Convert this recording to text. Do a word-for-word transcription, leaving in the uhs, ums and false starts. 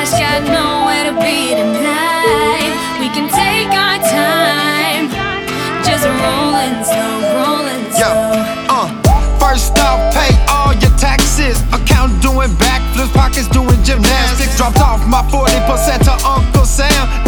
cash, got nowhere to be tonight. We can take our time, just rolling slow, rolling slow. Yeah, uh, first off, pay all your taxes. Account doing backflips, pockets doing gymnastics. Dropped off my forty percent to Uncle Sam.